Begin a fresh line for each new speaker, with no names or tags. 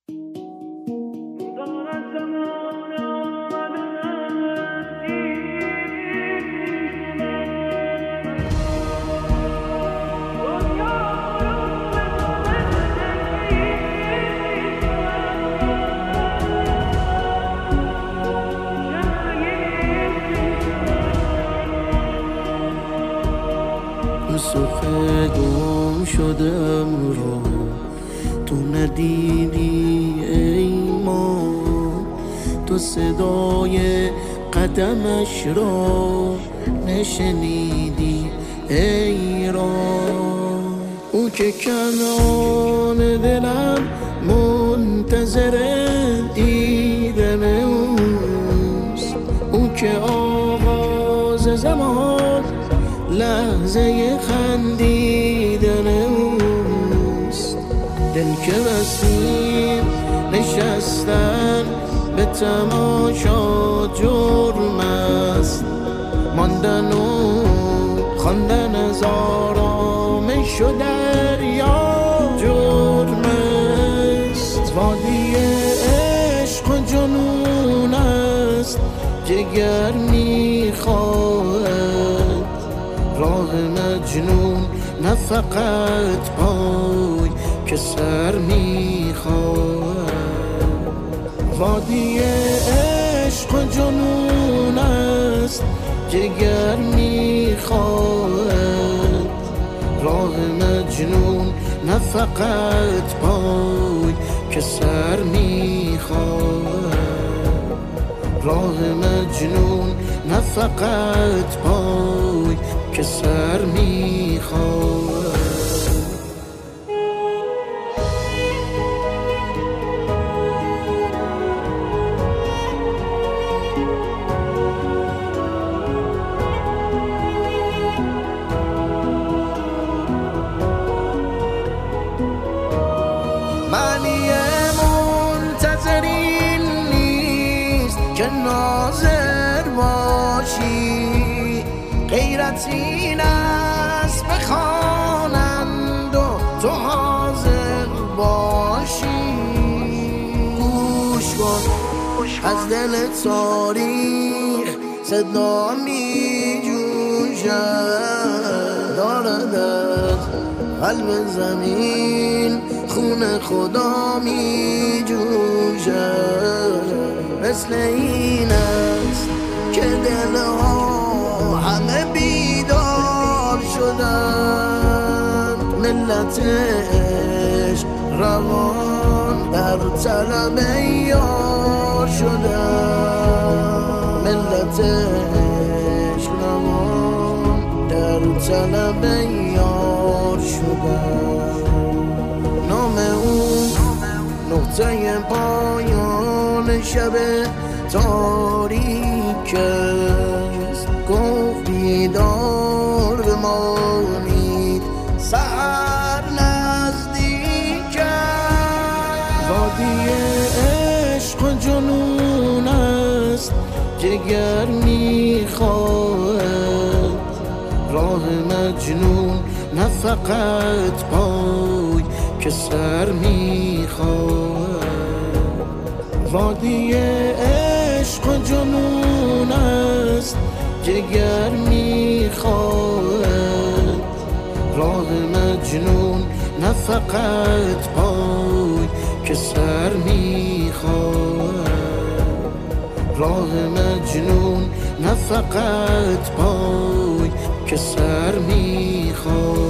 یوسف گم شدم رو تو ندیدی ای ما، تو صدای قدمش را نشنیدی ای را. او که کنان دلم منتظر دیدن اوست، او که آغاز زمان لحظه خندیدن اوست. دل که بستیم نشستن به تماشا جرم است، ماندن و خواندن از آرامش و دریا جرم است. وادی عشق و جنون است، جگر میخواهد راه مجنون، نه فقط پای که سر میخواهد. وادی عشق و جنون است، جگر میخواهد راه مجنون، نه فقط پای که سر میخواهد. راه مجنون، نه فقط پای که سر میخواهد. معنی منتظرین نیست که ناظر باشی، غیرت این است بخوانند و تو حاضر باشی. گوش کن از دل تاریخ صدا می جوشد، دارد از قلب زمین خون خدا می جوشد. مثل این است که دلها همه بیدار شدند، ملت عشق روان در طلب یار شدند. ملت عشق روان در طلب یار شدند. نام او نقطه پایان شب تاریک است، گفت بیدار بمانید سحر نزدیک است. وادی عشق و جنون است، جگر میخواهد راه مجنون، نه فقط پای که سر میخواهد. وادی عشق و جنون است، جگر میخواهد راه مجنون، نه فقط پای که سر میخواهد. راه مجنون، نه فقط پای که سر میخواهد.